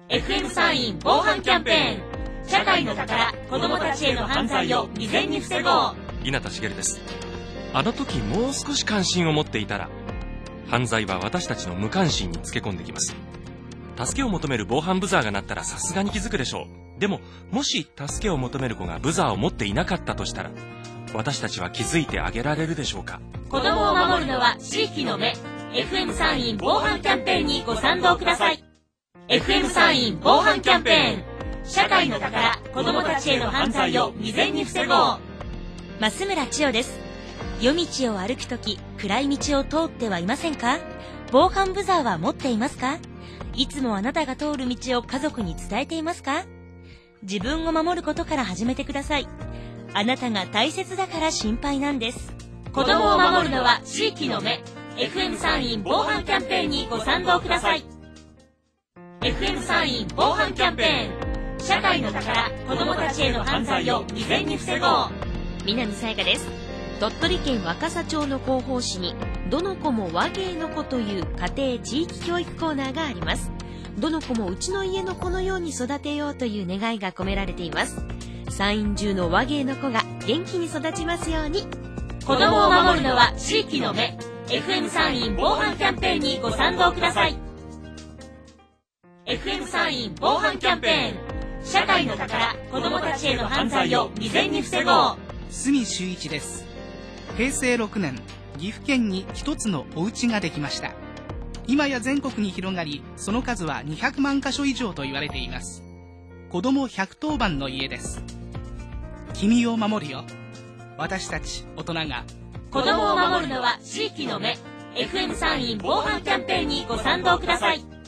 FM 山陰防犯キャンペーン。社会の宝、子どもたちへの犯罪を未然に防ごう。 稲田茂です。あの時もう少し関心を持っていたら、犯罪は私たちの無関心につけ込んできます。助けを求める防犯ブザーが鳴ったらさすがに気づくでしょう。でももし助けを求める子がブザーを持っていなかったとしたら、私たちは気づいてあげられるでしょうか。 子どもを守るのは地域の目。 FM 山陰防犯キャンペーンにご賛同ください。 FM 山陰防犯キャンペーン。社会の宝、子どもたちへの犯罪を未然に防ごう。 増村千代です。夜道を歩くとき、暗い道を通ってはいませんか？防犯ブザーは持っていますか？いつもあなたが通る道を家族に伝えていますか？自分を守ることから始めてください。あなたが大切だから心配なんです。 子どもを守るのは地域の目。 FM 山陰防犯キャンペーンにご賛同ください。 FM 山陰防犯キャンペーン。社会の宝、子どもたちへの犯罪を未然に防ごう。 南さやかです。鳥取県若狭町の広報誌にどの子も和芸の子という家庭地域教育コーナーがあります。どの子もうちの家の子のように育てようという願いが込められています。山陰中の和芸の子が元気に育ちますように。 子どもを守るのは地域の目。 FM 山陰防犯キャンペーンにご賛同ください。 FM 山陰防犯キャンペーン。社会の宝、子どもたちへの犯罪を未然に防ごう。 住修一です。平成6年、岐阜県に一つのお家ができました。今や全国に広がり、その数は200万箇所以上と言われています。子ども110番の家です。君を守るよ。私たち大人が。 子どもを守るのは地域の目。 FM 山陰防犯キャンペーンにご賛同ください。